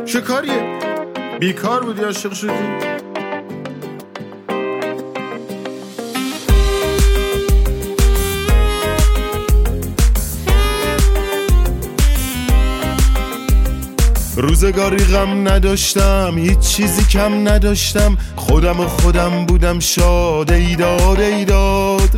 چه کاریه؟ بیکار بودی عاشق شدی؟ روزگاری غم نداشتم، هیچ چیزی کم نداشتم، خودم بودم شاد. ایداد ایداد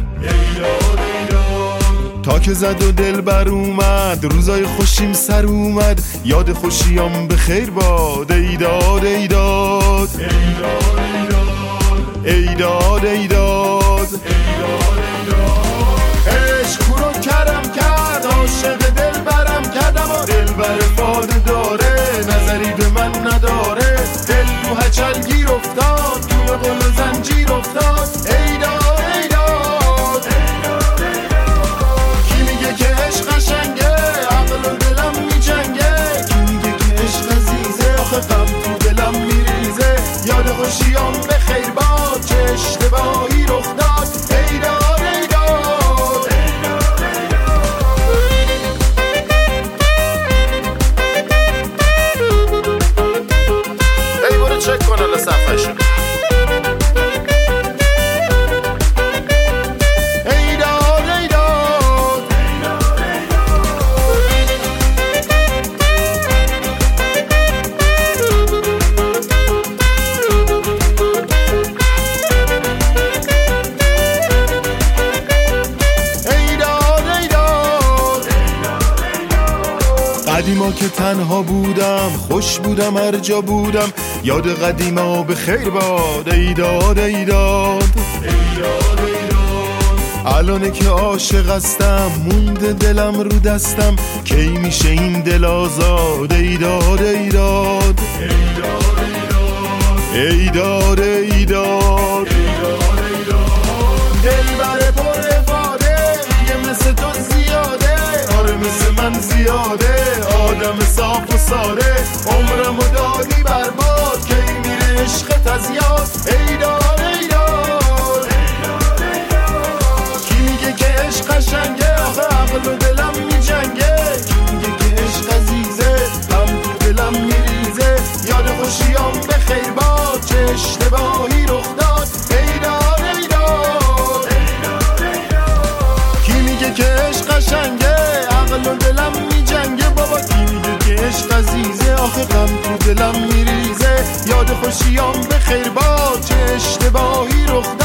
تا که زد و دل بر اومد، روزای خوشیم سر اومد، یاد خوشیام به خیر باد. ایداد ایداد ایداد ایداد عشق رو کرم کرد، عاشق دل برم کردم و دل بر فاده داره، نظری به من نداره. دل تو هچل گیر افتاد، تو قل زنجیر افتاد. ایداد ایداد کی میگه که عشق قشنگه، عقل و دلم میجنگه. کی میگه که عشق عزیزه، آخه غم تو دلم میریزه. یاد خوشیام به خیر باد، چه اشتباهی رخ داد. ایداد چک کن الان صفحه‌شو. ایداد ایداد ایداد ایداد قدیما که تنها بودم، خوش بودم هر جا بودم، یاد قدیما به خیر باد. ایداد ایداد الانه که عاشق هستم، مونده دلم رو دستم، کی میشه این دل آزاد. ایداد ایداد ایداد ایداد دل بر پر افاده، میگه مثل تو زیاده، آره مثل من زیاده. آدم صاف و ساده، عمرمو دادی برباد، کی میره عشقت از یاد. ایداد ایداد کی میگه که عشق قشنگه، آخه عقل و دلم میجنگه. کی میگه که عشق عزیزه، غم تو دلم میریزه. یاد خوشیام به خیر باد، چه اشتباهی رخ داد. ایداد ایداد کی میگه که عشق قشنگه، عقل و دلم میجنگه. بابا کی میگه که عشق عزیزه، آخه غم تو دلم میریزه. یاد خوشیام به خیر باد، چه اشتباهی رخ